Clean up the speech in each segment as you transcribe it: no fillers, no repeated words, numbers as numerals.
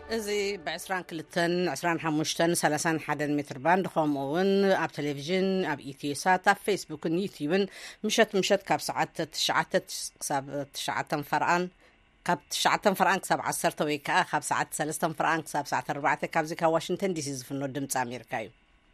إذا بعسران كلتن عسران حموشتن سلسان حدن متر باند خامون أب تلفزيون أب إتيسات أب فيسبوك نيوتيوبن مشت كاب ساعات تشعة فرقان كاب تشعة فرقان كسب 10 تويكا كاب ساعات 3 فرقان كسب ساعات 4 كاب زي كواشنطن دي سي زفنو دمص أمريكايو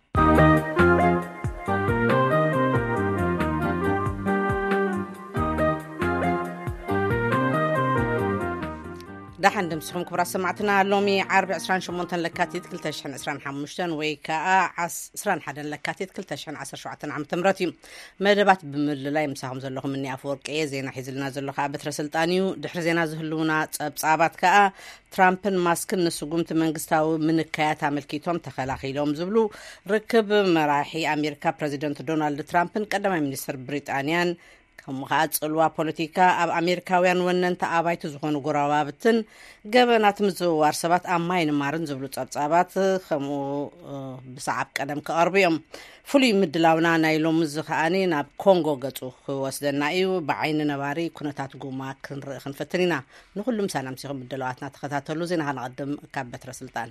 دحن دمسكم كبرى سمعتنا لومي عرب 28 لكاتيت كل تشحن 25 ويكا عسران حدا لكاتيت كل تشحن 17 عام تمرتي مدبات بمللاي مساهم زلهم مني افورق زينا حيزلنا زلخا بتر سلطانيو دحر زينا زهلونا صبصابات كا ترامبن ماسكن نسقمت منغستاو من كيات عملكيتهم تخلاخيلهم زبلو ركب مراحي امريكا بريزيدنت دونالد ترامبن قدماي منستر بريطانيان كم غاصلوا بوليتيكا اب امريكاويان وننت ابايت زخونو غراوابتن غبنات مزوار سبات اماين مارن زبلو صبصابات خمو بسعب قدم كاربيم فلي مدلاونا نايلوم زخاني ناب كونغو غصو وسدنا ايو بعين نباري كنتات غوما كنفتنينا نخلم سلام سيهم مدلاواتنا تخاتاتلو زينا هنقدم كابتر سلطان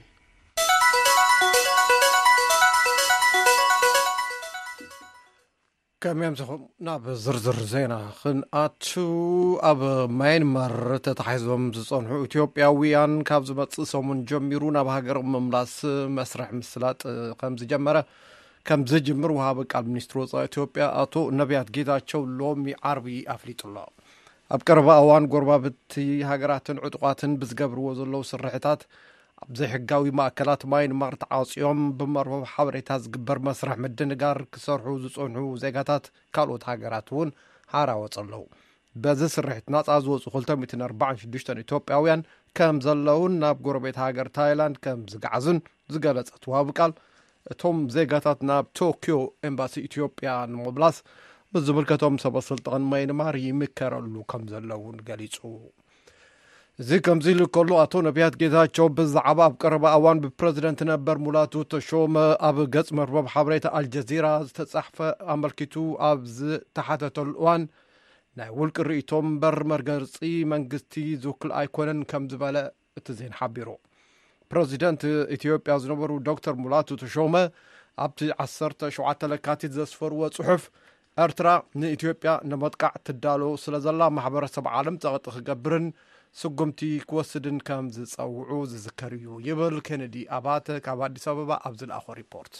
كم يمسخم ناب زرزر زينا خن اتشو اب ماينمار تتحيزهم زصنحو اثيوبياويان كاب زمصسومن جميرونا بهاجر مملاس مسرح مسلات كم زجمره كم زجمر وهاب قال منستر وصا اثيوبيا اتو نبيات ጌታቸው ሎሚ عربي افليطلا اب قربا اوان غربابتي هاجراتن عطقاتن بزغبرو زلو سرحتات بزي حقاوي ماكلات ماين مارت عاصيوم بمربب حبريتا زغبر مسرح مدنغار كسرحو زصنحو زيغاتات كالوت هاجراتون حارا وصلو بز سرحت ناص زوصو 246 اثيوبياويان كم زلون ناب غربيت هاجر تايلاند كم زغعزن زغلصت وابقال توم زيغاتات ناب طوكيو امباسي اثيوبيا نوبلاس بزبلكتهم سبسلطان ماينمار يمكرلو كم زلون غليصو زي كم زي لكلو اتو نبيات ጌታቸው بزعبا بقرب اوان ببريزيدنت نبر مولاتو تشوم اب غص مربب حبريت الجزيره تصحف امركيتو ابز تحتت الوان ناي ولق ريتوم بر مرغرصي منغستي زوكل ايكونن كم زباله اتزين حبيرو بريزيدنت اثيوبيا زنبرو دكتور مولاتو تشوم ابت 17 لكاتيت زسفرو صحف ارترا نايثيوبيا نمطقع تدالو سلازلا محبرسب عالم تقط خغبرن سقمتي كوسدن كام زصوعو زذكريو يبل كندي اباته كابادي سببا ابزل اخو ريبورت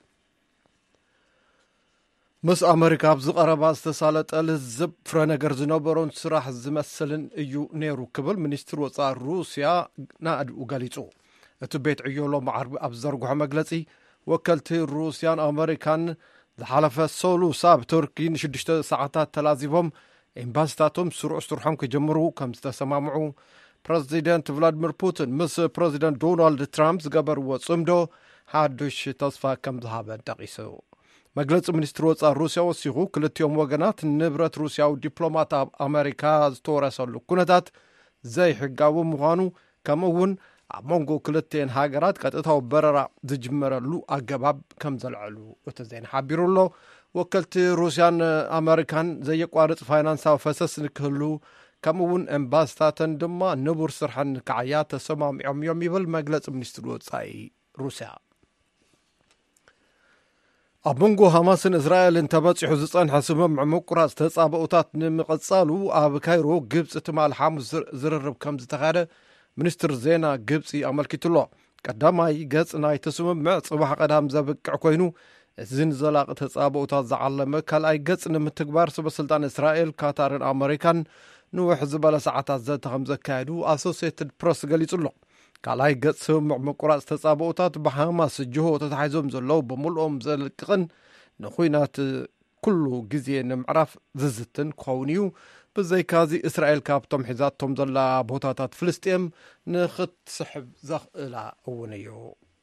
مس امريكا ابز قربا استسالت الزب فرنغر زنبرون سراح زمسلن ايو نيرو كبل منستر وصار روسيا ناد وغاليصو اتبيت عيولو معرب ابزرغو مغلصي وكلت روسيان امريكان حلف سولو ساب تركي 6 ساعات تلازيبهم امباستاتهم سرعه سرحهم كجمرو كم تسمعوا بريزيدنت فلاديمير بوتين مس بريزيدنت دونالد ترامب زغبر وصمدو حدش تصفى كم ذهب دقيسو مجلس منستر وصا روسيا وسيغو كلتيوم وغنات نبرت روسيا ودبلومات امريكا تورسلو كنتات زي حقاو مغانو كمون مونغو كلتين هاجرات قطتاو بررا زجمرلو اغباب كم زلعلو وتزين حبيرولو وكلت روسيان امريكان زي قارص فاينانساو فسس نكهلو كمون امباستاتن دما نبر سرحن كعيات سمام يوم يبل مجلس منستر وصاي روسيا ابونغو حماسن اسرائيل انتبصحو زصن حسبم مقراص تصابؤتات نمقصالو اب كايرو غبص تمال حمص زررب كم زتخاده منستر زينا غبصي املكتلو قداماي غص ناي تسمم صباح قدام زبقع كوينو زين زلاق تصابؤتات زعلمه كالاي غص نمتغبار سبسلطان اسرائيل كاتارن امريكان نوح زباله ساعات زت خمسه كايدو اسوسيتد بريس غليصلو كالاي غص مقراص تصابؤتات بحماس جهو تتحيزوم زلو بملؤم زلقن نخوينات كله غزي نمعرف ززتن كونيو بزي كازي اسرائيل كابتم حزاتهم زلا بوتاتات فلسطين نخت سحب زخلا اونيو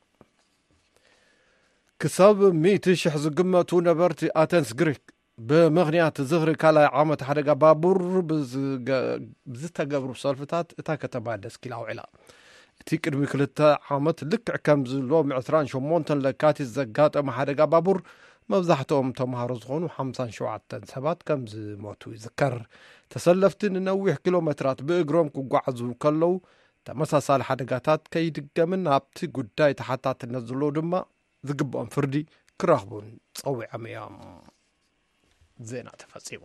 كسب 100 شحز قمتو نبرت اتنس غريك بمغنيات زغري كالا عامه حدقه بابور بزتقبرو صلفتات اتا كتبادس كيلاو علا تي قدمي كلتا عامه لك كم زلو معسران شمونتن لكاتي زغاطه حدقه بابور مبزحتهم تمهارو زخونو 57 سبات كم موتو يذكر تسلفتن نوح كيلومترات باغروم كغعزو كلو ተመሳሳሊ ሓደጋታት ከይድገምን ኣብቲ ጉዳይ ተሓታትነት ዘሎ ድማ ዝግብኦም ፍርዲ ክረኽቡን ፀዊዖም እዮም። ዜና ተፈጺሙ።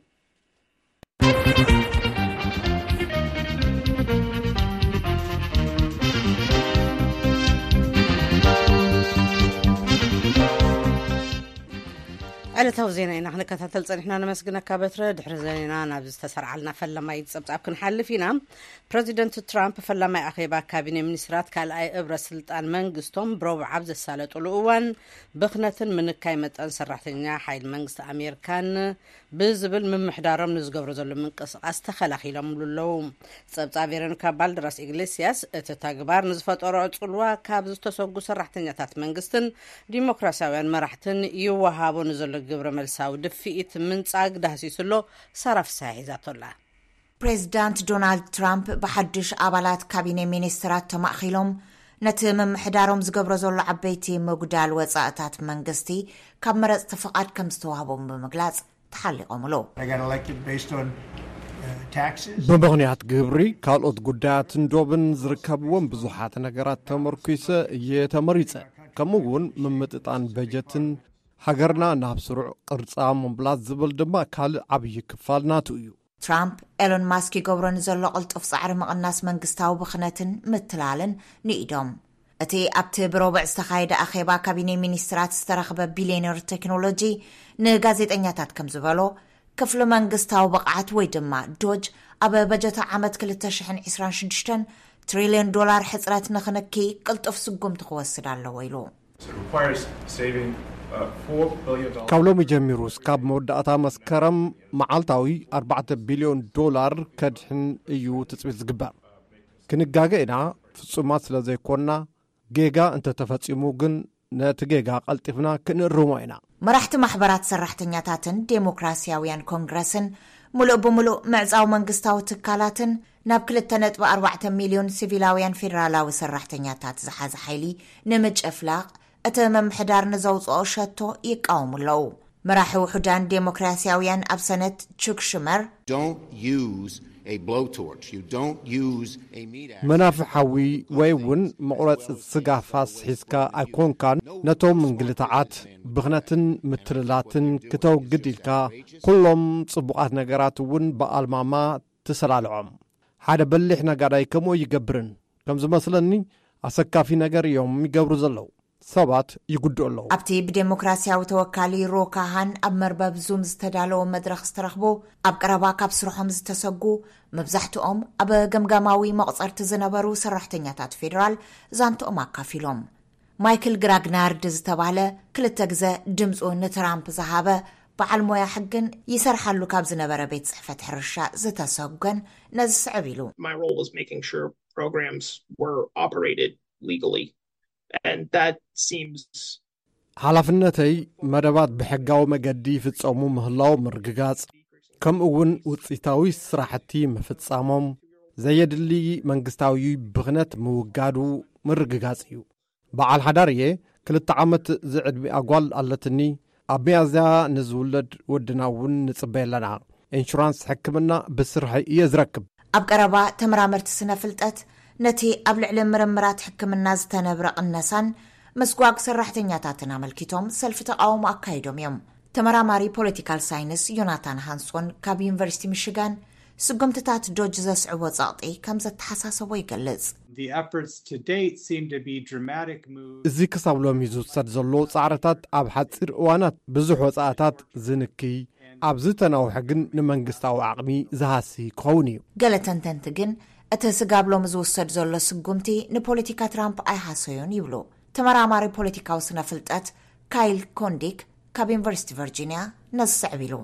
ዕለታዊ ዜና ኢና ክንከታተል ፀኒሕና ነመስግነካ በትረ ድሕሪ ዜና ናብ ዝተሰርዓልና ፈላማይ ፀብጻብ ክንሓልፍ ኢና። ፕሬዚደንት ትራምፕ ፈላማይ ኣኼባ ካቢነ ሚኒስትራት ካልኣይ እብረ ስልጣን መንግስቶም ብረቡዕ ዘሳለጡሉ እዋን ብኽነትን ምንካይ መጠን ሰራሕተኛ ሓይሊ መንግስቲ ኣሜሪካን ብዝብል ምምሕዳሮም ንዝገብሮ ዘሎ ምንቅስቃስ ተኸላኺሎም ኣለዉ። ፀብጻብ ቬሮኒካ ባልደራስ ኢግሌስያስ እቲ ተግባር ንዝፈጠሮ ዕፅልዋ ካብ ዝተሰጉ ሰራሕተኛታት መንግስትን ዲሞክራሲያውያን መራሕትን ይወሃቦ ንዘሎ ግብረ መልሳዊ ድፊኢት ምንጻግ ዳህሲስሎ ሰራፍሳ ሒዛቶላ። ፕሬዚዳንት ዶናልድ ትራምፕ ብሓድሽ ኣባላት ካቢነ ሚኒስትራት ተማኺሎም ነቲ ምምሕዳሮም ዝገብሮ ዘሎ ዓበይቲ ምጉዳል ወጻእታት መንግስቲ ካብ መረፅቲ ፍቓድ ከም ዝተዋህቦም ብምግላጽ ተሓሊቖምሎ። ብምኽንያት ግብሪ ካልኦት ጉዳያትን ዶብን ዝርከብዎም ብዙሓት ነገራት ተመርኪሰ እየተመሪፀ ከምኡውን ምምጥጣን በጀትን ሃገርና ናብ ስሩዕ ቅርጻ ምምብላት ዝብል ድማ ካልእ ዓብዪ ክፋል ናቱ እዩ። ትራምፕ ኤሎን ማስክ ይገብሮ ንዘሎ ቅልጡፍ ጻዕሪ ምቕናስ መንግስታዊ ብኽነትን ምትላልን ንኢዶም እቲ ኣብቲ ብረቡዕ ዝተኻየደ ኣኼባ ካቢነ ሚኒስትራት ዝተረኸበ ቢልዮነር ቴክኖሎጂ ንጋዜጠኛታት ከም ዝበሎ ክፍሊ መንግስታዊ ብቕዓት ወይ ድማ ዶጅ ኣብ በጀት ዓመት 2026 ትሪልዮን ዶላር ሕፅረት ንኽንኪ ቅልጡፍ ስጉምቲ ክወስድ ኣለዎ ኢሉ። ካብ ሎሚ ጀሚሩ እስካብ መወዳእታ መስከረም መዓልታዊ 4 ቢልዮን ዶላር ከድሕን እዩ ትፅቢት ዝግበር። ክንጋገ ኢና ፍጹማት ስለ ዘይኮንና ጌጋ እንተተፈጺሙ ግን ነቲ ጌጋ ቀልጢፍና ክንርሞ ኢና። መራሕቲ ማሕበራት ሰራሕተኛታትን ዴሞክራሲያውያን ኮንግረስን ሙሉእ ብምሉእ ምዕፃዊ መንግስታዊ ትካላትን ናብ 2.4 ሚልዮን ሲቪላውያን ፌደራላዊ ሰራሕተኛታት ዝሓዘ ሓይሊ ንምጭፍላቕ እቲ መምሕዳር ንዘውፅኦ ሸቶ ይቃወሙ ኣለዉ። መራሒ ውሕዳን ዴሞክራሲያውያን ኣብ ሰነት ቹክ ሹመር መናፍሕ ሓዊ ወይ እውን መቑረፂ ስጋ ፋስ ሒዝካ ኣይኮንካን ነቶም እንግልታዓት ብኽነትን ምትልላትን ክተውግድ ኢልካ ኩሎም ጽቡቓት ነገራት እውን ብኣልማማ ትሰላልዖም። ሓደ በሊሕ ነጋዳይ ከምኡ ይገብርን ከም ዝመስለኒ ኣሰካፊ ነገር እዮም ይገብሩ ዘለዉ ሰባት ይጉድኡ ኣለዉ። ኣብቲ ብዴሞክራሲያዊ ተወካሊ ሮካሃን ኣብ መርበብ ዙም ዝተዳለወ መድረኽ ዝተረኽቦ ኣብ ቀረባ ካብ ስርሖም ዝተሰጉ መብዛሕትኦም ኣብ ገምጋማዊ መቕፀርቲ ዝነበሩ ሰራሕተኛታት ፌደራል ዛንትኦም ኣካፊሎም። ማይክል ግራግናርድ ዝተባህለ 2 ግዜ ድምፁ ንትራምፕ ዝሃበ በዓል ሞያ ሕግን ይሰርሓሉ ካብ ዝነበረ ቤት ጽሕፈት ሕርሻ ዝተሰጉን ነዚ ስዕብ ኢሉ ሓላፍነተይ መደባት ብሕጋዊ መገዲ ይፍጸሙ ምህላው ምርግጋጽ ከምኡውን ውፅኢታዊ ስራሕቲ ምፍጻሞም ዘየድሊ መንግስታዊ ብኽነት ምውጋዱ ምርግጋጽ እዩ። በዓል ሓዳር እየ 2 ዓመት ዝዕድሚ ኣጓል ኣለትኒ ኣብ ሚያዝያ ንዝውለድ ወድና እውን ንጽበይ ኣለና ኢንሹራንስ ሕክምና ብስርሒ እየ ዝረክብ። ኣብ ቀረባ ተመራመርቲ ስነ ፍልጠት ነቲ ኣብ ልዕሊ ምርምራት ሕክምና ዝተነብረ ቅነሳን መስጓግ ሰራሕተኛታትን ኣመልኪቶም ሰልፊ ተቃውሞ ኣካይዶም እዮም። ተመራማሪ ፖለቲካል ሳይንስ ዮናታን ሃንሶን ካብ ዩኒቨርሲቲ ሚሽጋን ስጉምትታት ዶጅ ዘስዕቦ ጸቕጢ ከም ዘተሓሳሰቦ ይገልጽ። እዚ ክሳብ ሎሚ ዝውሰድ ዘሎ ጻዕርታት ኣብ ሓፂር እዋናት ብዙሕ ወጻእታት ዝንኪ ኣብዚ ተናውሒ ግን ንመንግስታዊ ዓቕሚ ዝሃሲ ክኸውን እዩ። ገለ ተንተንቲ ግን እቲ ስጋብሎም ዝውሰድ ዘሎ ስጉምቲ ንፖለቲካ ትራምፕ ኣይሓሰዮን ይብሉ። ተመራማሪ ፖለቲካዊ ስነ ፍልጠት ካይል ኮንዲክ ካብ ዩኒቨርሲቲ ቨርጂኒያ ነስዕብ ኢሉ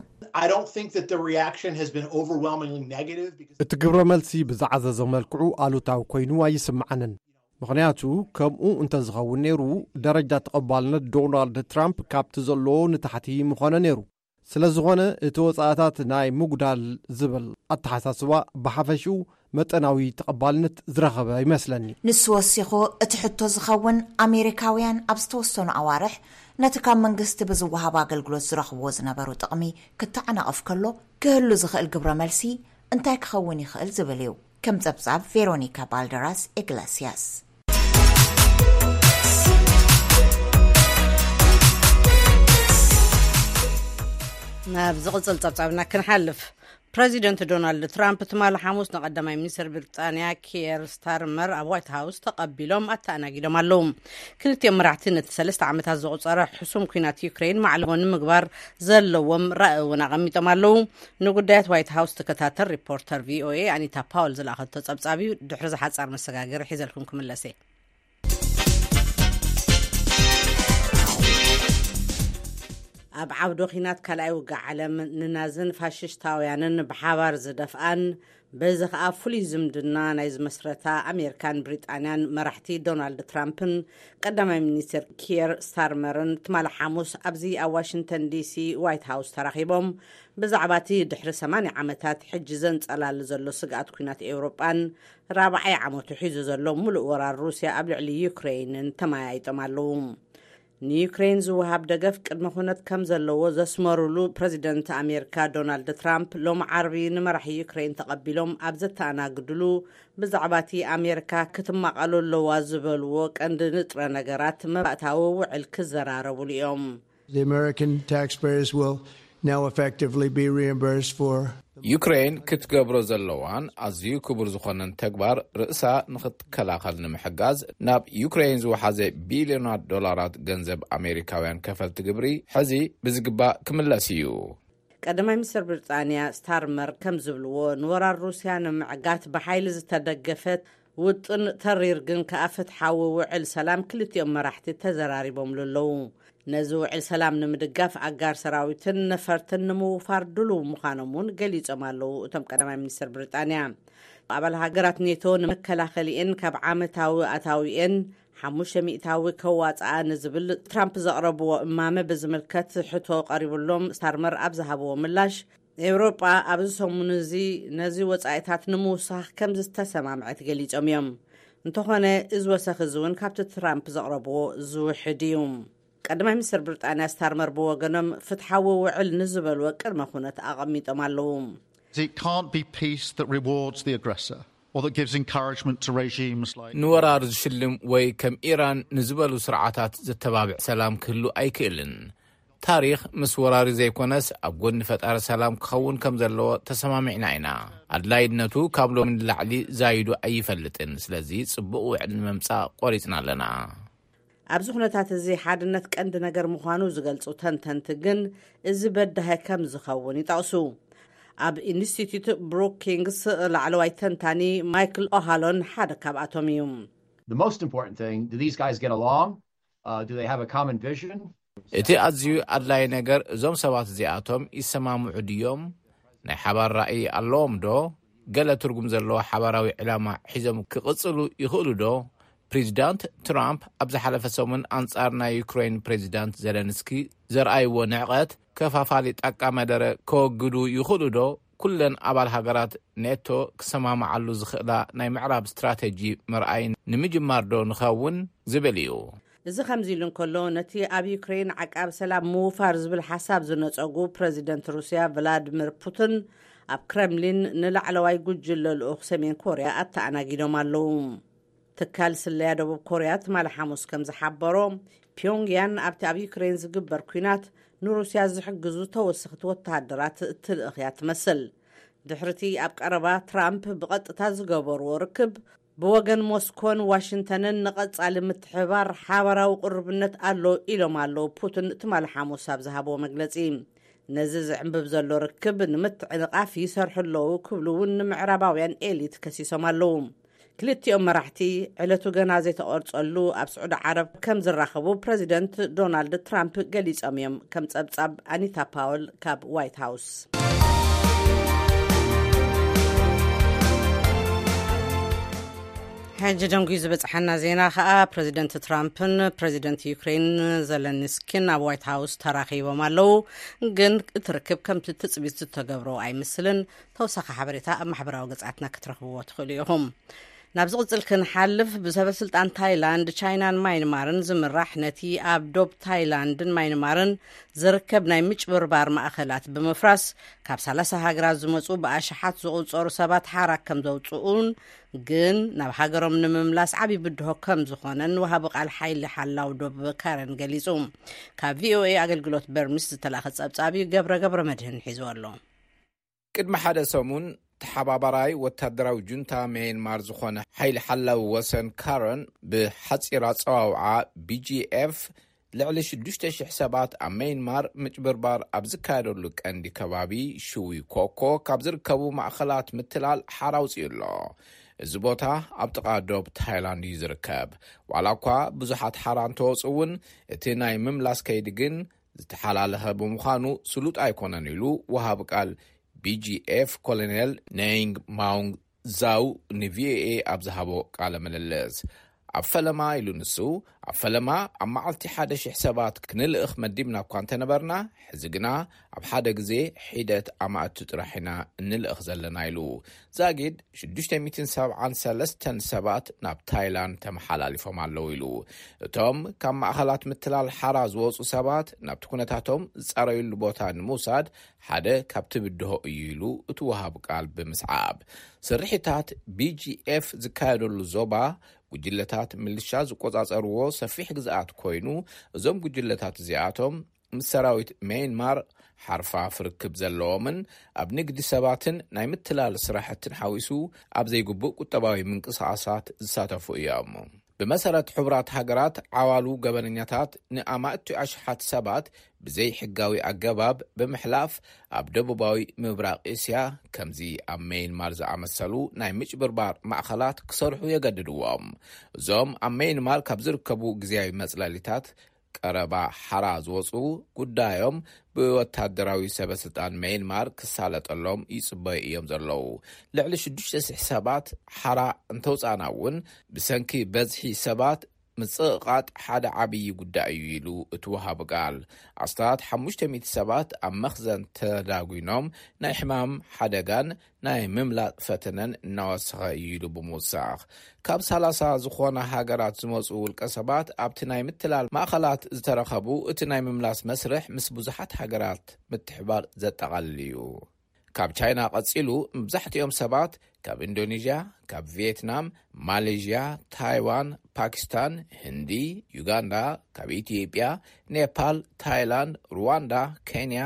እቲ ግብረ መልሲ ብዛዕዘዘ መልክዑ ኣሉታዊ ኮይኑ ኣይስምዓንን። ምኽንያቱ ከምኡ እንተዝኸውን ነይሩ ደረጃ ተቐባልነት ዶናልድ ትራምፕ ካብቲ ዘለዎ ንታሕቲ ምኾነ ነይሩ። ስለ ዝኾነ እቲ ወጻእታት ናይ ምጉዳል ዝብል ኣተሓሳስባ ብሓፈሽኡ መጠናዊ ተቐባልነት ዝረኸበ ይመስለኒ። ንሱ ወሲኹ እቲ ሕቶ ዝኸውን ኣሜሪካውያን ኣብ ዝተወሰኑ ኣዋርሕ ነቲ ካብ መንግስቲ ብዝወሃብ ኣገልግሎት ዝረኽብዎ ዝነበሩ ጥቕሚ ክተዓናቐፍ ከሎ ክህሉ ዝኽእል ግብረ መልሲ እንታይ ክኸውን ይኽእል ዝብል እዩ። ከም ጸብጻብ ቬሮኒካ ባልደራስ ኢግሌሲያስ ናብ ዝቕጽል ጸብጻብና ክንሓልፍ ፕሬዚደንት ዶናልድ ትራምፕ ትማል ሐሙስ ንቀዳማይ ሚኒስትር ብሪጣንያ ኪየር ስታርመር ኣብ ዋይት ሃውስ ተቐቢሎም ኣተኣናጊዶም ኣለዉ ክልቲኦም መራሕቲ ነቲ 3 ዓመታት ዝቑጸረ ሕሱም ኩናት ዩክሬን ማዕልቦም ንምግባር ዘለዎም ራእይ እውን ኣቐሚጦም ኣለዉ ንጉዳያት ዋይት ሃውስ ተከታተል ሪፖርተር ቪኦኤ ኣኒታ ፓውል ዝለኣኸቶ ጸብጻቢ ድሕሪ ዝሓጻር መሰጋገሪ ሒዘልኩም ክምለሰ ኣብ ዓውዶ ኺናት ካልኣይ ውግዕ ዓለም ንናዝን ፋሽስታውያንን ብሓባር ዝደፍኣን በዚ ከዓ ፍሉይ ዝምድና ናይ ዝመስረታ ኣሜሪካን ብሪጣንያን መራሕቲ ዶናልድ ትራምፕን ቀዳማይ ሚኒስትር ኪየር ስታርመርን ትማል ሐሙስ ኣብዚ ኣብ ዋሽንግተን ዲሲ ዋይት ሃውስ ተራኺቦም ብዛዕባ እቲ ድሕሪ 80 ዓመታት ሕጂ ዘንጸላሊ ዘሎ ስግኣት ኩናት ኤውሮጳን 4ይ ዓመቱ ሒዙ ዘሎ ሙሉእ ወራር ሩስያ ኣብ ልዕሊ ዩክሬንን ተመያይጦም ኣለዉ ንዩክሬን ዝወሃብ ደገፍ ቅድመ ኩነት ከም ዘለዎ ዘስመሩሉ ፕሬዚደንት ኣሜሪካ ዶናልድ ትራምፕ ሎም ዓርቢ ንመራሒ ዩክሬን ተቐቢሎም ኣብ ዘተኣናግድሉ ብዛዕባ እቲ ኣሜሪካ ክትማቐሉ ኣለዋ ዝበልዎ ቀንዲ ንጥረ ነገራት መባእታዊ ውዕል ክዘራረቡሉ እዮም The American taxpayers will now effectively be reimbursed for ዩክሬን ክትገብሮ ዘለዋን ኣዝዩ ክቡር ዝኾነን ተግባር ርእሳ ንኽትከላኸል ንምሕጋዝ ናብ ዩክሬን ዝወሓዘ ቢልዮናት ዶላራት ገንዘብ ኣሜሪካውያን ከፈልቲ ግብሪ ሕዚ ብዝግባእ ክምለስ እዩ ቀዳማይ ሚኒስትር ብሪጣንያ ስታርመር ከም ዝብልዎ ንወራር ሩስያ ንምዕጋት ብሓይሊ ዝተደገፈት ውጥን ተሪር ግን ከኣፍትሓዊ ውዕል ሰላም ክልቲኦም መራሕቲ ተዘራሪቦም ኣለዉ ነዚ ውዕል ሰላም ንምድጋፍ ኣጋር ሰራዊትን ነፈርትን ንምውፋር ድሉው ምዃኖም እውን ገሊፆም ኣለዉ እቶም ቀዳማይ ሚኒስትር ብሪጣንያ ኣባል ሃገራት ኔቶ ንመከላኸሊአን ካብ ዓመታዊ ኣታዊአን 500 ከዋፅኣ ንዝብል ትራምፕ ዘቕረብዎ እማመ ብዝምልከት ሕቶ ቀሪቡሎም ስታርመር ኣብ ዝሃብዎ ምላሽ ኤውሮጳ ኣብዚ ሰሙን ነዚ ወፃኢታት ንምውሳኽ ከም ዝተሰማምዐት ገሊፆም እዮም እንተኾነ እዚ ወሰኺ እውን ካብቲ ትራምፕ ዘቕረብዎ ዝውሕድ እዩ ቀዳማይ ሚኒስትር ብሪጣንያ ስታርመር ብወገኖም ፍትሓዊ ውዕል ንዝበልዎ ቅድመ ኩነት ኣቐሚጦም ኣለዉ It can't be peace that rewards the aggressor or that gives encouragement to regimes like ንወራር ዝሽልም ወይ ከም ኢራን ንዝበሉ ስርዓታት ዘተባብዕ ሰላም ክህሉ ኣይክእልን ታሪኽ ምስ ወራሪ ዘይኮነስ ኣብ ጎኒ ፈጣሪ ሰላም ክኸውን ከም ዘለዎ ተሰማሚዕና ኢና ኣድላይነቱ ካብ ሎሚ ንላዕሊ ዛይዱ ኣይፈልጥን ስለዚ ጽቡቕ ውዕል ንምምጻእ ቆሪጽና ኣለና ኣብዚ ኩነታት እዚ ሓድነት ቀንዲ ነገር ምዃኑ ዝገልጹ ተንተንቲ ግን እዚ በዳሄ ከም ዝኸውን ይጠቕሱ ኣብ ኢንስቲትዩት ብሩኪንግስ ላዕለዋይ ተንታኒ ማይክል ኦሃሎን ሓደ ካብኣቶም እዩ The most important thing, do these guys get along? Do they have a common vision? እቲ ኣዝዩ ኣድላይ ነገር እዞም ሰባት እዚኣቶም ይሰማምዑ ድዮም ናይ ሓባር ራእይ ኣለዎም ዶ ገለ ትርጉም ዘለዎ ሓባራዊ ዕላማ ሒዞም ክቕጽሉ ይኽእሉ ዶ ፕሬዚዳንት ትራምፕ ኣብ ዝሓለፈ ሰሙን ኣንጻር ናይ ዩክሬን ፕሬዚዳንት ዘለንስኪ ዘርኣይዎ ንዕቐት ከፋፋሊ ጣቃ መደረ ከወግዱ ይኽእሉ ዶ ኩለን ኣባል ሃገራት ኔቶ ክሰማምዓሉ ዝኽእላ ናይ ምዕራብ ስትራቴጂ ምርኣይ ንምጅማር ዶ ንኸውን ዝብል እዩ እዚ ከምዚ ኢሉ እንከሎ ነቲ ኣብ ዩክሬን ዓቃብ ሰላም ምውፋር ዝብል ሓሳብ ዝነፀጉ ፕሬዚደንት ሩስያ ቭላድሚር ፑቲን ኣብ ክሬምሊን ንላዕለዋይ ጉጅለ ልኡኽ ሰሜን ኮርያ ኣተኣናጊዶም ኣለዉ ትካል ስለያ ደቡብ ኮርያ ትማል ሐሙስ ከም ዝሓበሮ ፒዮንግያን ኣብቲ ኣብ ዩክሬን ዝግበር ኩናት ንሩስያ ዝሕግዙ ተወሰኽቲ ወተሃደራት እትልእኽ እያ ትመስል ድሕርቲ ኣብ ቀረባ ትራምፕ ብቐጥታ ዝገበርዎ ርክብ ብወገን ሞስኮን ዋሽንግተንን ንቐጻሊ ምትሕባር ሓበራዊ ቁርብነት ኣሎ ኢሎም ኣለዉ ፑቲን ትማል ሐሙስ ኣብ ዝሃብዎ መግለጺ ነዚ ዝዕንብብ ዘሎ ርክብ ንምትዕንቓፍ ይሰርሑ ኣለዉ ክብሉ እውን ንምዕራባውያን ኤሊት ከሲሶም ኣለዉ ክልቲኦም መራሕቲ ዕለቱ ገና ዘይተቆርጸሉ ኣብ ስዑድ ዓረብ ከም ዝራኸቡ ፕሬዚደንት ዶናልድ ትራምፕ ገሊፆም እዮም ከም ጸብጻብ ኣኒታ ፓውል ካብ ዋይት ሃውስ ሕጂ ደንጉ ዝበፅሐና ዜና ከዓ ፕሬዚደንት ትራምፕን ፕሬዚደንት ዩክሬን ዘለንስኪን ኣብ ዋይት ሃውስ ተራኺቦም ኣለዉ ግን እቲ ርክብ ከምቲ ትፅቢት ዝተገብሮ ኣይምስልን ተወሳኺ ሓበሬታ ኣብ ማሕበራዊ ገጻትና ክትረኽብዎ ትኽእሉ ኢኹም نابز قصل كنحلف بسبب سلطان تايلاند تشاينان ماينمارن زمراح نتي اب دوب تايلاندن ماينمارن زركب ناي مچبربار ماخلات بمفراس كاب 30 هاغرات زمصو باشحات زقصور سبات حراك كم زوصون ግን ናብ ሃገሮም ንምምላስ ዓቢ ብድሆ ከም ዝኾነን ወሃብ ቃል ሓይሊ ሓላው ዶብ ካረን ገሊጹ ካብ ቪኦኤ አገልግሎት በርሚስ ዝተላኸ ጸብጻቢ ገብረ መድህን ሒዙ ኣሎ ቅድመ ሓደ ሰሙን ተሓባባራይ ወታደራዊ ጁንታ ሚያንማር ዝኾነ ሓይሊ ሓላው ወሰን ካረን ብሓጺራ ጸዋውዓ BGF ልዕሊ 6,000 ሰባት ኣብ ሚያንማር ምጭብርባር ኣብ ዝካየደሉ ቀንዲ ከባቢ ሽዊ ኮኮ ካብ ዝርከቡ ማእኸላት ምትላል ሓራውፂ ኣሎ እዚ ቦታ ኣብ ጥቓ ዶብ ታይላንድ ይዝርከብ ዋላ እኳ ብዙሓት ሓራን ተወፅውን እቲ ናይ ምምላስ ከይዲ ግን ዝተሓላለኸ ብምዃኑ ስሉጥ ኣይኮነን ኢሉ ወሃብ ቃል BGF ኮሎኔል ናንግ ማውንግ ዛው ንቪኦኤ ኣብ ዝሃቦ ቃለ ምልልስ ኣብ ፈለማ ኢሉ ንሱ ኣብ ፈለማ ኣብ መዓልቲ 1,000 ሰባት ክንልእኽ መዲብና እኳ እንተነበርና ሕዚ ግና ኣብ ሓደ ግዜ ሒደት ኣማእቱ ጥራሕና እንልእኽ ዘለና ኢሉ ዛጊድ 673 ሰባት ናብ ታይላንድ ተመሓላሊፎም ኣለዉ ኢሉ እቶም ካብ ማእኸላት ምትላል ሓራ ዝወፁ ሰባት ናብቲ ኩነታቶም ዝፀረዩሉ ቦታ ንምውሳድ ሓደ ካብቲ ብድሆ እዩ ኢሉ እቲ ወሃብ ቃል ብምስዓብ ስርሒታት BGF ዝካየደሉ ዞባ ጉጅለታት ሚሊሻ ዝቆጻጸርዎ ሰፊሕ ግዝኣት ኮይኑ እዞም ጉጅለታት እዚኣቶም ምስ ሰራዊት ሚያንማር ሓርፋፍ ርክብ ዘለዎምን ኣብ ንግዲ ሰባትን ናይ ምትላል ስራሕትን ሓዊሱ ኣብ ዘይግቡእ ቁጠባዊ ምንቅስቓሳት ዝሳተፉ እዮም ብመሰረት ሕቡራት ሃገራት ዓዋሉ ገበነኛታት ንኣማእቱ ኣሽሓት ሰባት ብዘይ ሕጋዊ ኣገባብ ብምሕላፍ ኣብ ደቡባዊ ምብራቕ እስያ ከምዚ ኣብ ሚያንማር ዝኣመሰሉ ናይ ምጭብርባር ማእኸላት ክሰርሑ የገድድዎም እዞም ኣብ ሚያንማር ካብ ዝርከቡ ግዝያዊ መጽለሊታት ቀረባ ሓራ ዝወፁ ጉዳዮም ብወታደራዊ ሰበስልጣን ሚያንማር ክሳለጠሎም ይጽበዩ እዮም ዘለዉ ልዕሊ 6,000 ሰባት ሓራ እንተውፃና እውን ብሰንኪ በዝሒ ሰባት ምጽቕቓጥ ሓደ ዓብዪ ጉዳይ እዩ ኢሉ እቲ ወሃብ ቃል ኣስታት 500 ሰባት ኣብ መኽዘን ተዳጒኖም ናይ ሕማም ሓደጋን ናይ ምምላጥ ፈተነን እናወሰኸ እዩ ኢሉ ብምውሳኽ ካብ 30 ዝኾነ ሃገራት ዝመፁ ውልቀ ሰባት ኣብቲ ናይ ምትላል ማእኸላት ዝተረኸቡ እቲ ናይ ምምላስ መስርሕ ምስ ብዙሓት ሃገራት ምትሕባር ዘጠቓልል እዩ ካብ ቻይና ቀፂሉ መብዛሕትኦም ሰባት ካብ ኢንዶኔዥያ ካብ ቪየትናም ማሌዥያ ታይዋን ፓኪስታን ህንዲ ዩጋንዳ ካብ ኢትዮጵያ ኔፓል ታይላንድ ሩዋንዳ ኬንያ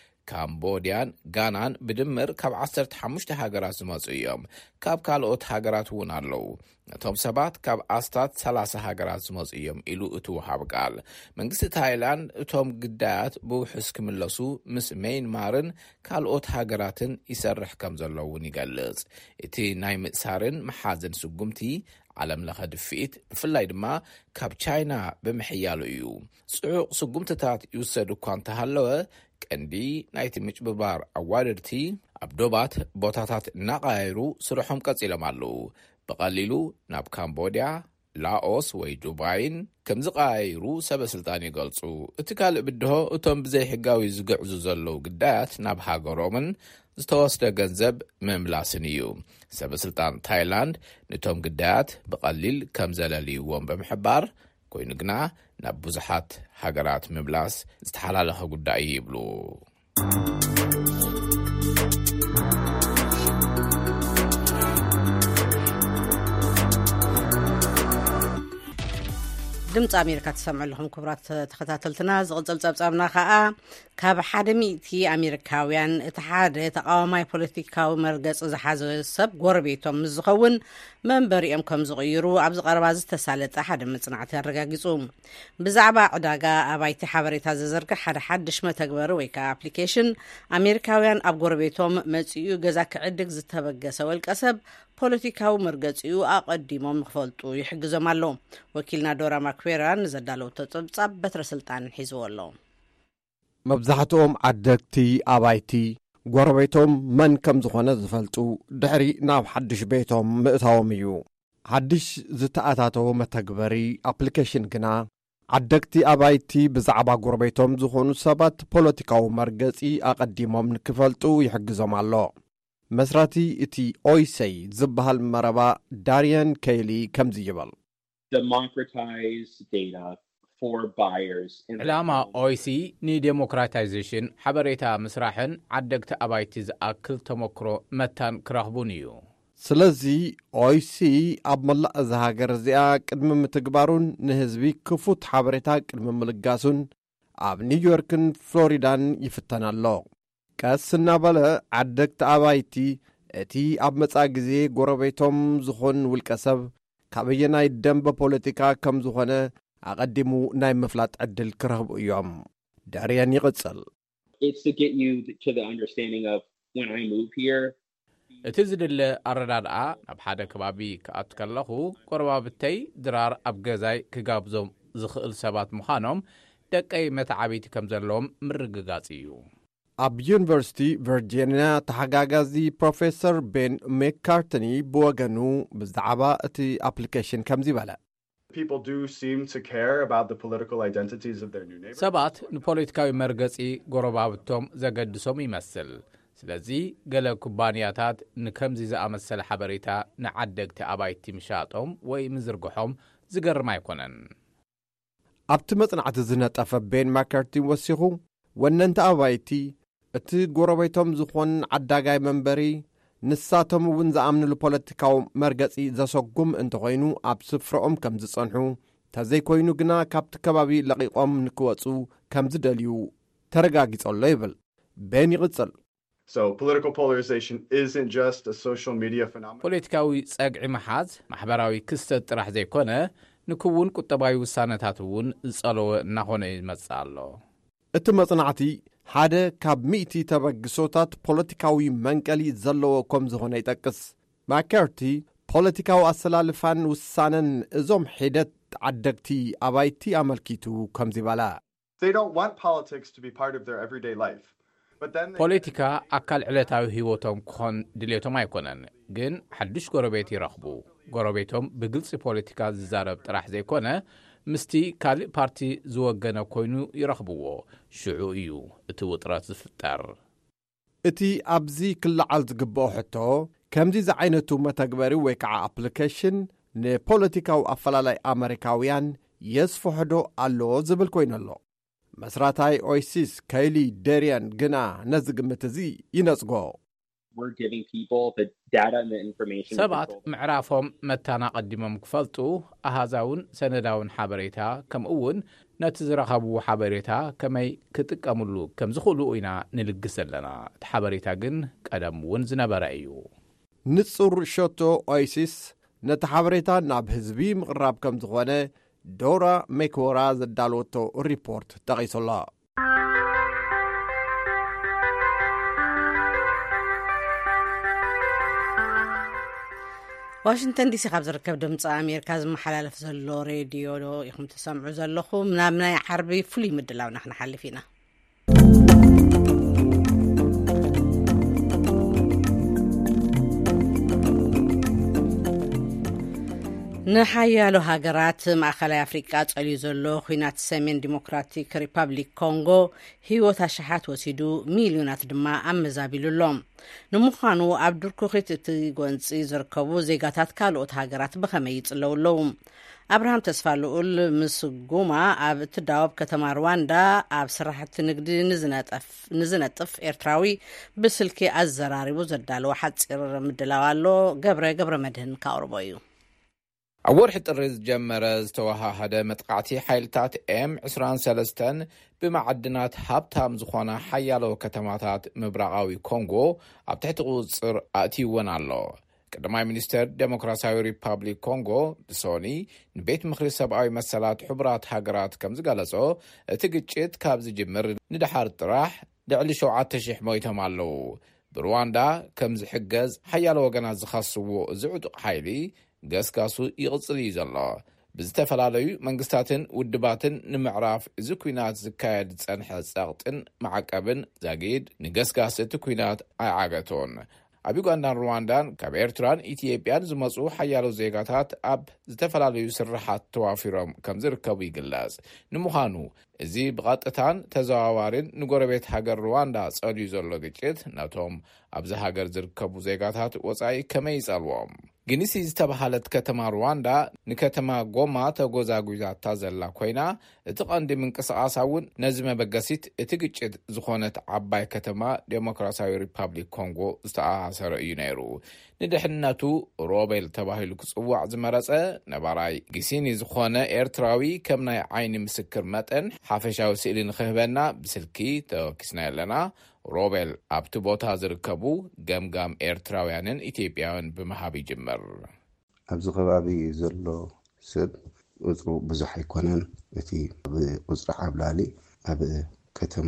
ካምቦዲያን ጋናን ብድምር ካብ 15 ሃገራት ዝመፁ እዮም ካብ ካልኦት ሃገራት እውን ኣለዉ እቶም ሰባት ካብ ኣስታት 30 ሃገራት ዝመፁ እዮም ኢሉ እቲ ወሃብ ቃል መንግስቲ ታይላንድ እቶም ግዳያት ብውሕስ ክምለሱ ምስ ሚያንማርን ካልኦት ሃገራትን ይሰርሕ ከም ዘለውን ይገልጽ እቲ ናይ ምእሳርን መሓዝን ስጉምቲ ዓለም ለኸ ድፊት ብፍላይ ድማ ካብ ቻይና ብምሕያሉ እዩ ጽዑቕ ስጉምትታት ይውሰዱ እኳ እንተሃለወ ቀንዲ ናይቲ ምጭብርባር ኣዋርድቲ ኣብ ዶባት ቦታታት እናቐያይሩ ስርሖም ቀፂሎም ኣለዉ ብቐሊሉ ናብ ካምቦድያ ላኦስ ወይ ዱባይን ከም ዝቐያይሩ ሰበስልጣን ይገልጹ እቲ ካልእ ብድሆ እቶም ብዘይ ሕጋዊ ዝግዕዙ ዘለዉ ግዳያት ናብ ሃገሮምን ዝተወስደ ገንዘብ ምምላስን እዩ ሰበስልጣን ታይላንድ ነቶም ግዳያት ብቐሊል ከም ዘለልይዎም ብምሕባር ኮይኑ ግና ናብ ብዙሓት ሃገራት ምምላስ ዝተሓላለኸ ጉዳይ ይብሉ ድምፂ ኣሜሪካ ትሰምዑ ኣለኹም ክቡራት ተኸታተልትና ዝቕፅል ጸብጻብና ከዓ ካብ 100 ኣሜሪካውያን እቲ ሓደ ተቃዋማይ ፖለቲካዊ መርገፂ ዝሓዘ ሰብ ጎረቤቶም ምስ ዝኸውን መንበሪኦም ከም ዝቕይሩ ኣብ ዝቐረባ ዝተሳለጠ ሓደ መጽናዕቲ ኣረጋጊጹ ብዛዕባ ዕዳጋ ኣባይቲ ሓበሬታ ዘዘርግሕ ሓደ ሓድሽ መተግበሪ ወይ ከዓ ኣፕሊኬሽን ኣሜሪካውያን ኣብ ጎረቤቶም መጺኡ ገዛ ክዕድግ ዝተበገሰ ወልቀ ሰብ ፖለቲካዊ መርገፂኡ ኣቐዲሞም ንኽፈልጡ ይሕግዞም ኣሎ ወኪልና ዶራ ማክዌራን ዘዳለው ተጸብጻብ በትረ ስልጣን ሒዝዎ ኣሎ መብዛሕትኦም ዓደግቲ ኣባይቲ ጎረቤቶም መን ከም ዝኾነ ዝፈልጡ ድሕሪ ናብ ሓድሽ ቤቶም ምእታዎም እዩ ሓድሽ ዝተኣታተወ መተግበሪ ኣፕሊኬሽን ግና ዓደግቲ ኣባይቲ ብዛዕባ ጎረቤቶም ዝኾኑ ሰባት ፖለቲካዊ መርገፂ ኣቐዲሞም ንክፈልጡ ይሕግዞም ኣሎ መስራቲ እቲ ኦይሰይ ዝበሃል መረባ ዳሪያን ኬሊ ከምዚ ይብል democratize data for buyers ዕላማ ኦይሲ ንዴሞክራታይዜሽን ሓበሬታ ምስራሕን ዓደግቲ ኣባይቲ ዝኣክል ተመክሮ መታን ክረኽቡን እዩ ስለዚ ኦይሲ ኣብ መላእ እዚ ሃገር እዚኣ ቅድሚ ምትግባሩን ንህዝቢ ክፉት ሓበሬታ ቅድሚ ምልጋሱን ኣብ ኒውዮርክን ፍሎሪዳን ይፍተን ኣሎ ቀስ እናበለ ዓደግቲ ኣባይቲ እቲ ኣብ መጻኢ ግዜ ጎረቤቶም ዝኾን ውልቀ ሰብ ካበየናይ ደንበ ፖለቲካ ከም ዝኾነ ኣቐዲሙ ናይ ምፍላጥ ዕድል ክረኽቡ እዮም ዳርያን ይቕጽል it's to get you to the understanding of when I move here እቲ ዝድለ ኣረዳድኣ ኣብ ሓደ ከባቢ ክኣቱ ከለኹ ቆረባብተይ ድራር ኣብ ገዛይ ክጋብዞም ዝኽእል ሰባት ምዃኖም ደቀይ መተዓቢቲ ከም ዘለዎም ምርግጋጽ እዩ ኣብ ዩኒቨርሲቲ ቨርጂኒያ ተሓጋጋዚ ፕሮፌሰር ቤን ሜካርትኒ ብወገኑ ብዛዕባ እቲ ኣፕሊኬሽን ከምዚ በለ People do seem to care about the political identities of their new neighbors. ሰባት ንፖለቲካዊ መርገጺ ጎረባብቶም ዘገድሶም ይመስል ስለዚ ገለ ኩባንያታት ንከምዚ ዝኣመሰለ ሓበሬታ ንዓደግቲ ኣባይቲ ምሻጦም ወይ ምዝርግሖም ዝገርም ኣይኮነን ኣብቲ መጽናዕቲ ዝነጠፈ ቤን ማካርቲ ወሲኹ ወነንቲ ኣባይቲ እቲ ጎረቤቶም ዝኾን ዓዳጋይ መንበሪ ንሳቶም እውን ዝኣምንሉ ፖለቲካዊ መርገጺ ዘሰጉም እንተኾይኑ ኣብ ስፍረኦም ከም ዝጸንሑ ተዘይኮይኑ ግና ካብቲ ከባቢ ለቂቖም ንክወፁ ከም ዝደልዩ ተረጋጊጸሎ ይብል ቤን ይቕጽል So political polarization isn't just a social media phenomenon. ፖለቲካዊ ጸግዒ መሓዝ ማሕበራዊ ክስተት ጥራሕ ዘይኮነ ንክውን ቁጠባዊ ውሳነታት እውን ዝጸለወ እናኾነ ይመጽእ ኣሎ እቲ መጽናዕቲ ሓደ ካብ 100 ተበግሶታት ፖለቲካዊ መንቀሊ ዘለዎ ከም ዝኾነ ይጠቅስ ማካርቲ ፖለቲካዊ ኣሰላልፋን ውሳነን እዞም ሒደት ዓደግቲ ኣባይቲ ኣመልኪቱ ከምዚ በላ They don't want politics to be part of their everyday life. ፖለቲካ ኣካል ዕለታዊ ህይወቶም ክኾን ድሌቶም ኣይኮነን ግን ሓድሽ ጎረቤት ይረኽቡ ጎረቤቶም ብግልፂ ፖለቲካ ዝዛረብ ጥራሕ ዘይኮነ ምስቲ ካልእ ፓርቲ ዝወገነ ኮይኑ ይረኽብዎ ሽዑ እዩ እቲ ውጥረት ዝፍጠር እቲ ኣብዚ ክለዓል ዝግብኦ ሕቶ ከምዚ ዝዓይነቱ መተግበሪ ወይ ከዓ ኣፕሊኬሽን ንፖለቲካዊ ኣፈላላይ ኣሜሪካውያን የስፈሕዶ ኣለዎ ዝብል ኮይኑ ኣሎ መስራታይ ኦይሲስ ካይሊ ዳሪያን ግና ነዚ ግምት እዚ ይነጽጎ we're giving people the data and the information ሰባት ምዕራፎም መታና ቀዲሞም ክፈልጡ ኣሃዛውን ሰነዳውን ሓበሬታ ከምኡውን ነቲ ዝረኸብዎ ሓበሬታ ከመይ ክጥቀምሉ ከም ዝኽእሉ ኢና ንልግስ ዘለና እቲ ሓበሬታ ግን ቀደም እውን ዝነበረ እዩ ንጹር ሸቶ ኦይሲስ ነቲ ሓበሬታ ናብ ህዝቢ ምቕራብ ከም ዝኾነ ዶራ ሜክወራ ዘዳልወቶ ሪፖርት ጠቒሱላ ዋሽንግተን ዲሲ ካብ ዝርከብ ድምፂ ኣሜሪካ ዝመሓላለፍ ዘሎ ሬድዮ ኢኹም ትሰምዑ ዘለኹም ናብ ናይ ዓርቢ ፍሉይ ምድላው ናክንሓልፍ ኢና ንሓያሎ ሃገራት ማእኸላይ ኣፍሪቃ ጸልዩ ዘሎ ኩናት ሰሜን ዲሞክራቲክ ሪፐብሊክ ኮንጎ ህይወት ኣሽሓት ወሲዱ ሚልዮናት ድማ ኣመዛቢሉሎም ንምዃኑ ኣብ ድርኩኺት እቲ ጎንፂ ዝርከቡ ዜጋታት ካልኦት ሃገራት ብኸመይ ይጽለዉ ኣለዉ ኣብርሃም ተስፋ ልኡል ምስ ጉማ ኣብ እትዳወብ ከተማ ሩዋንዳ ኣብ ስራሕቲ ንግዲ ንዝነጥፍ ኤርትራዊ ብስልኪ ኣዘራሪቡ ዘዳለወ ሓፂር ምድላው ኣሎ ገብረ መድህን ካቅርቦ እዩ ኣብ ወርሒ ጥሪ ዝጀመረ ዝተወሃሃደ መጥቃዕቲ ሓይልታት M23 ብማዕድናት ሃብታም ዝኾነ ሓያሎ ከተማታት ምብራቃዊ ኮንጎ ኣብ ትሕቲ ቁፅር ኣእትይወን ኣሎ ቀዳማይ ሚኒስተር ዴሞክራሲያዊ ሪፐብሊክ ኮንጎ ብሶኒ ንቤት ምክሪ ሰብኣዊ መሰላት ሕቡራት ሃገራት ከም ዝገለጾ እቲ ግጭት ካብ ዝጅምር ንድሓር ጥራሕ ልዕሊ 7,000 ሞይቶም ኣለዉ ብሩዋንዳ ከም ዝሕገዝ ሓያሎ ወገናት ዝኸስዎ ዝዕጡቕ ሓይሊ ገስጋሱ ይቕጽል እዩ ዘሎ ብዝተፈላለዩ መንግስታትን ውድባትን ንምዕራፍ እዚ ኩናት ዝካየድ ጸንሐ ጸቕጥን ማዕቀብን ዘጊድ ንገስጋስ እቲ ኩናት ኣይዓገቶን ኣብ ዩጋንዳን ሩዋንዳን ካብ ኤርትራን ኢትዮጵያን ዝመጹ ሓያሎ ዜጋታት ኣብ ዝተፈላለዩ ስራሓት ተዋፊሮም ከም ዝርከቡ ይግለጽ። ንምዃኑ እዚ ብቐጥታን ተዘዋዋሪን ንጎረቤት ሃገር ሩዋንዳ ጸልዩ ዘሎ ግጭት ነቶም ኣብዚ ሃገር ዝርከቡ ዜጋታት ወጻኢ ከመይ ይጸልዎም? ግኒሲ ዝተባሃለት ከተማ ሩዋንዳ ንከተማ ጎማ ተጎዛጉዛታ ዘላ ኮይና እቲ ቀንዲ ምንቅስቓሳ እውን ነዚ መበገሲት እቲ ግጭት ዝኾነት ዓባይ ከተማ ዴሞክራሲያዊ ሪፐብሊክ ኮንጎ ዝተኣሳሰረ እዩ ነይሩ። ንድሕንነቱ ሮቤል ተባሂሉ ክጽዋዕ ዝመረጸ ነባራይ ግሲኒ ዝኾነ ኤርትራዊ ከም ናይ ዓይኒ ምስክር መጠን ሓፈሻዊ ስእሊ ንኽህበና ብስልኪ ተወኪስና ኣለና። ሮቤል ኣብቲ ቦታ ዝርከቡ ገምጋም ኤርትራውያንን ኢትዮጵያውያን ብምሃብ ይጅምር። ኣብዚ ከባቢ ዘሎ ሰብ ቁፅሩ ብዙሕ ኣይኮነን። እቲ ቁፅሪ ዓብላሊ ኣብ ከተማ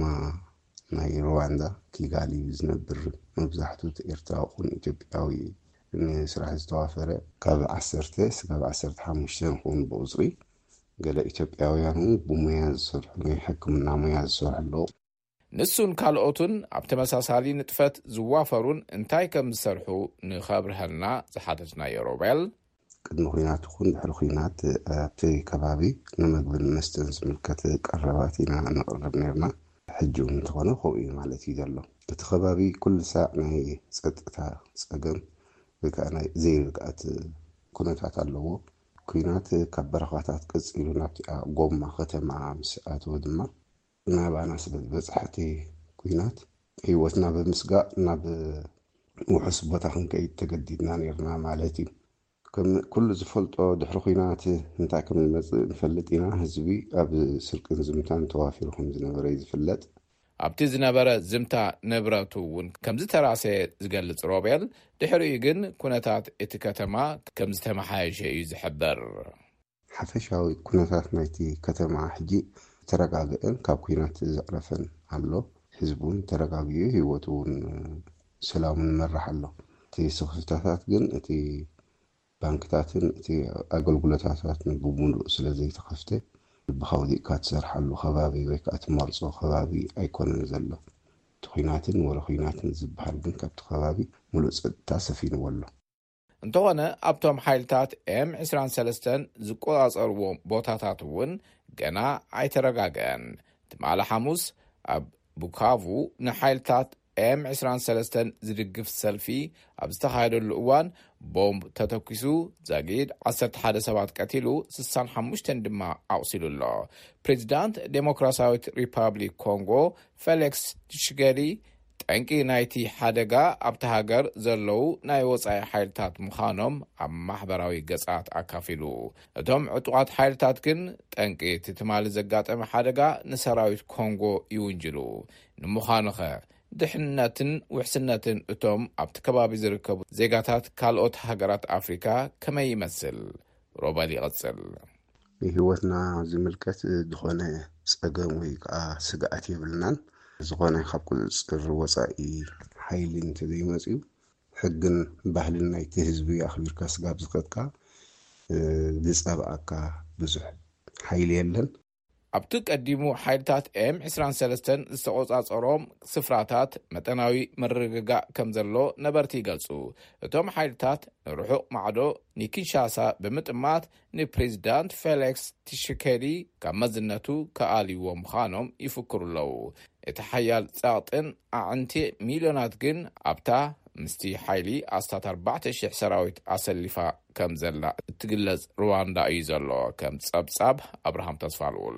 ናይ ሩዋንዳ ኪጋሊ ዝነብር መብዛሕትኡ ኤርትራዊ ኹን ኢትዮጵያዊ ንስራሕ ዝተዋፈረ ካብ 10 እስካብ 15 ኹን ብቁፅሪ ገለ ኢትዮጵያውያን ብሞያ ዝሰርሑ ናይ ሕክምና ሞያ ዝሰርሑ ኣለዉ። ንሱን ካልኦቱን ኣብ ተመሳሳሊ ንጥፈት ዝዋፈሩን እንታይ ከም ዝሰርሑ ንኸብርሃልና ዝሓተትናዮ ሮቤል ቅድሚ ኩናት ኹን ድሕሪ ኩናት ኣብቲ ከባቢ ንምግብን መስተን ዝምልከት ቀረባት ኢና ነቕርብ ነርና። ሕጂ እንትኾነ ከምኡ እዩ ማለት እዩ ዘሎ። እቲ ከባቢ ኩሉ ሳዕ ናይ ፀጥታ ፀገም ወይ ከዓ ናይ ዘይርግኣት ኩነታት ኣለዎ። ኩናት ካብ በረኻታት ቀፂሉ ናብቲ ጎማ ከተማ ምስ ኣተወ ድማ ናባና ስለ ዝበፅሐቲ ኩናት ህይወትና ብምስጋእ ናብ ውሑስ ቦታ ክንከይድ ተገዲድና ነርና ማለት እዩ። ከም ኩሉ ዝፈልጦ ድሕሪ ኩናት እንታይ ከም ዝመፅእ ንፈልጥ ኢና። ህዝቢ ኣብ ስርቅን ዝምታን ተዋፊሩ ከም ዝነበረ ዝፍለጥ ኣብቲ ዝነበረ ዝምታ ንብረቱ እውን ከም ዝተራሰ ዝገልጽ ሮቤል ድሕሪኡ ግን ኩነታት እቲ ከተማ ከም ዝተመሓየሸ እዩ ዝሕበር። ሓፈሻዊ ኩነታት ናይቲ ከተማ ሕጂ ተረጋግአን ካብ ኩናት ዘዕረፈን ኣሎ። ህዝቡን ተረጋግዩ ህይወቱ እውን ሰላሙን መራሕ ኣሎ። እቲ ስኽፍታታት ግን እቲ ባንክታትን እቲ ኣገልግሎታትን ብሙሉእ ስለ ዘይተኸፍተ ብኸውዲእካ ትሰርሓሉ ከባቢ ወይ ከዓ ትመርፆ ከባቢ ኣይኮነን ዘሎ። እቲ ኩናትን ወረ ኩናትን ዝበሃል ግን ካብቲ ከባቢ ሙሉእ ፀጥታ ሰፊንዎ ኣሎ። እንተኾነ ኣብቶም ሓይልታት M23 ዝቆፃፀርዎም ቦታታት እውን ገና ኣይተረጋግአን። ትማለ ሐሙስ ኣብ ቡካቩ ንሓይልታት M23 ዝድግፍ ሰልፊ ኣብ ዝተኻየደሉ እዋን ቦምብ ተተኪሱ ዘጊድ 11 ሰባት ቀቲሉ 65 ድማ ኣቁሲሉ ኣሎ። ፕሬዚዳንት ዴሞክራሲያዊት ሪፐብሊክ ኮንጎ ፌሊክስ ቲሺሴኬዲ ጠንቂ ናይቲ ሓደጋ ኣብቲ ሃገር ዘለው ናይ ወፃኢ ሓይልታት ምዃኖም ኣብ ማሕበራዊ ገጻት ኣካፊሉ። እቶም ዕጡቃት ሓይልታት ግን ጠንቂ እቲ ትማሊ ዘጋጠመ ሓደጋ ንሰራዊት ኮንጎ ይውንጅሉ። ንምዃኑኸ ድሕንነትን ውሕስነትን እቶም ኣብቲ ከባቢ ዝርከቡ ዜጋታት ካልኦት ሃገራት ኣፍሪካ ከመይ ይመስል? ሮቤል ይቐጽል። ህይወትና ዝምልከት ዝኾነ ፀገም ወይ ከዓ ስጋኣት የብልናን። ዝኾነ ካብ ቁፅፅር ወፃኢ ሓይሊ እንተዘይመፅዩ ሕግን ባህልን ናይቲ ህዝቢ ኣኽቢርካ ስጋብ ዝኸድካ ዝፀብኣካ ብዙሕ ሓይሊ የለን። ኣብቲ ቀዲሙ ሓይልታት M23 ዝተቆፃፀሮም ስፍራታት መጠናዊ መረጋጋእ ከም ዘሎ ነበርቲ ይገልጹ። እቶም ሓይልታት ንርሑቕ ማዕዶ ንኪንሻሳ ብምጥማት ንፕሬዚዳንት ፌሊክስ ቲሺሴኬዲ ካብ መዝነቱ ከኣልይዎ ምዃኖም ይፍክሩ ኣለዉ። እቲ ሓያል ጸቕጥን ኣዕንቲ ሚልዮናት ግን ኣብታ ምስቲ ሓይሊ ኣስታት 4,000 ሰራዊት ኣሰሊፋ ከም ዘላ እትግለጽ ሩዋንዳ እዩ ዘሎ። ከም ጸብጻብ ኣብርሃም ተስፋልኡል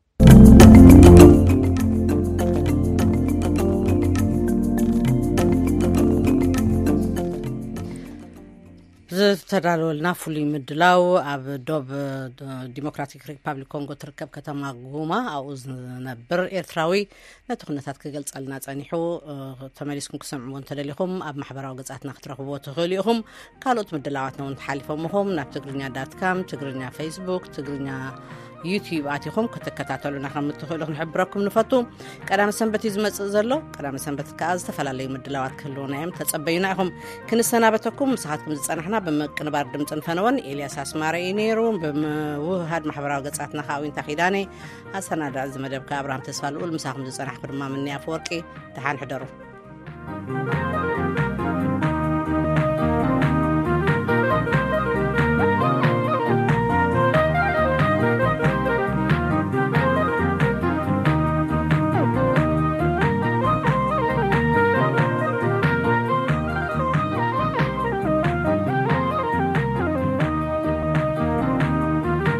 ዝተዳለወልና ፍሉይ ምድላው ኣብ ዶብ ዲሞክራቲክ ሪፐብሊክ ኮንጎ ትርከብ ከተማ ጎማ ኣብኡ ዝነብር ኤርትራዊ ነቲ ኩነታት ክገልጸልና ጸኒሑ ተመሊስኩም ክሰምዕዎ እንተደሊኹም ኣብ ማሕበራዊ ገጻትና ክትረኽብዎ ትኽእሉ ኢኹም። ካልኦት ምድላዋትና እውን ተሓሊፎምኹም ናብ ትግርኛ.com፣ ትግርኛ ፌስቡክ፣ ትግርኛ ዩቲዩብ ኣቲኹም ክትከታተሉና ከም እትኽእሉ ክንሕብረኩም ንፈቱ። ቀዳም ሰንበት ዝመጽእ ዘሎ ቀዳም ሰንበት ከዓ ዝተፈላለዩ ምድላዋት ክህልውና እዮም ተጸበዩና ኢኹም። ክንሰናበተኩም ምሳኻትኩም ዝጸናሕና ብምቅንባር ድምፅን ፈነወን ኤልያስ ኣስማረ እዩ ነይሩ። ብምውሃድ ማሕበራዊ ገጻትና ካዊን ተኺዳነ ኣሰናዳ ዝመደብካ ኣብርሃም ተስፋልኡል ምሳኹም ዝጸናሕኩ ድማ ምንያ ፈወርቂ ደሓን ሕደሩ።